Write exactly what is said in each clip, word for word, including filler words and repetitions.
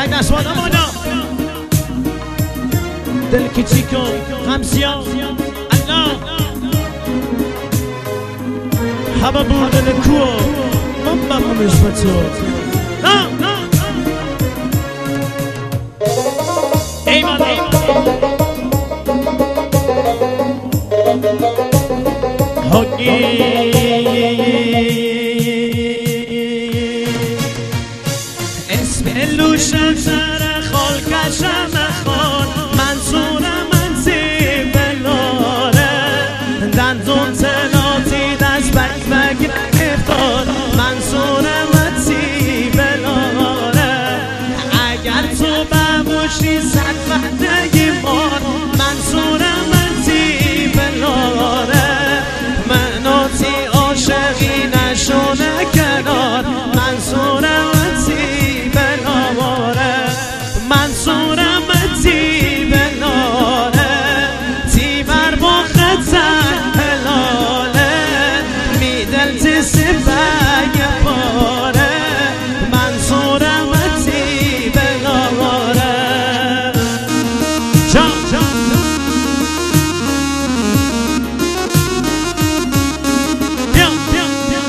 تک دستوانا مانا دل کچیک و غمزیا الله همه بودن کو من بمونش بچه نه نه ایمان هنگی اسم لوشن سر خال کشم خال منصور من سی بلاره دندون تلاتی دست بک بک افتاد منصور من سی بلاره اگر تو بموشی صد وقته مار منصور من سی بلاره منو تی عاشقی نشونه کنار منصور من سی بلاره منصور من تی بلاره تی بر با خطر هلاله میدل تی سفگ پاره منصور من تی بلاره جان جان بیا بیا بیا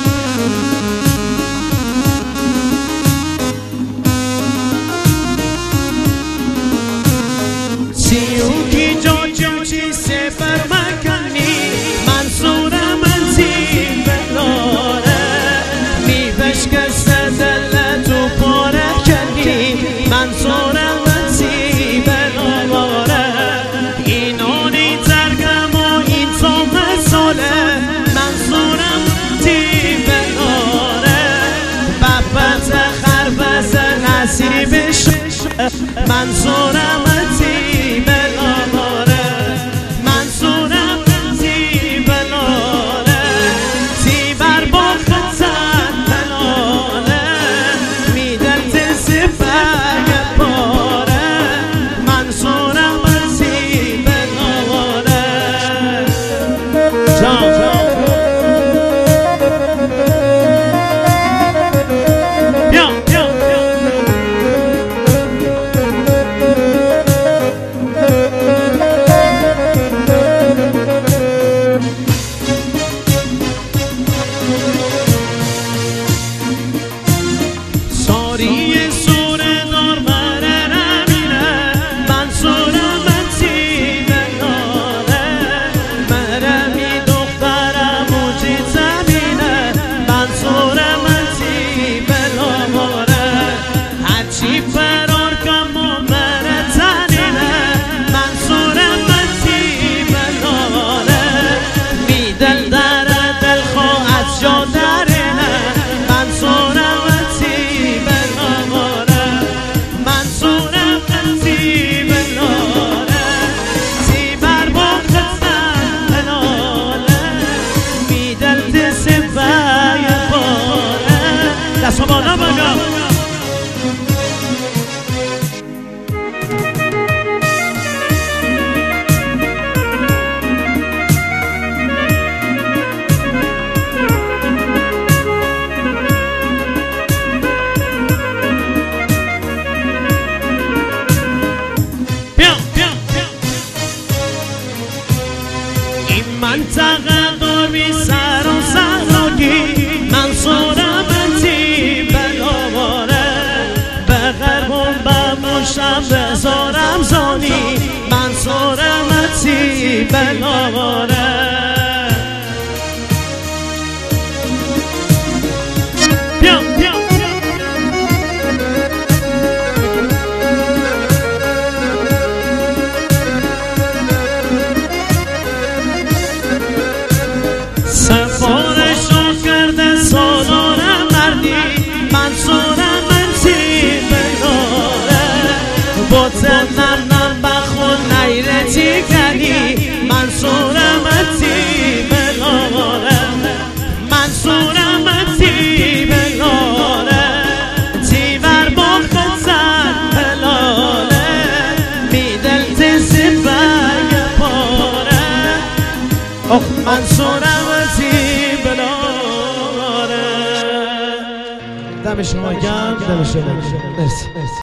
سیو کی جو جو چی سفر مکنی منصور من تی بلاره می بشکست دل تو پاره کنی منصور من تی بلاره اینونی ترگم و این تو مساله منصور من تی بلاره ببت خربز نصیبش منصور من تی بلاره منصور من تی بلاره تی بر با خطر بلاله میدل تی سفگ پاره منصور من تی بلاره جان جان بیا بیا ساری سور دار مره نمیره منصور من تی بلاره مره می دخترم موجی زمینه منصور من تی بلاره هرچی فرار کم و مره تنینه منصور من تی بلاره می دل در دل خواه از جا درینه منصور من تی بلاره منصور من تی بلاره تی بر با خطر هلاله می دل تی سفگ پاره دست و بالا بگم بیا بیا بیا این منطقه دور بی سر و صحراگی منصور من تی بلاره به غربون بموشم بذارم زانی منصور من تی بلاره بیا بیا سفارشو کرده سالار مردی منصور من تی بلاره بوت نم نم بخون نیره تی کنی منصور من تی بلاره منصور من تی بلاره تی بر با خطر هلاله میدل تی سفگ پاره اخ منصور من تی بلاره دم شما گرم دم شما مرسی.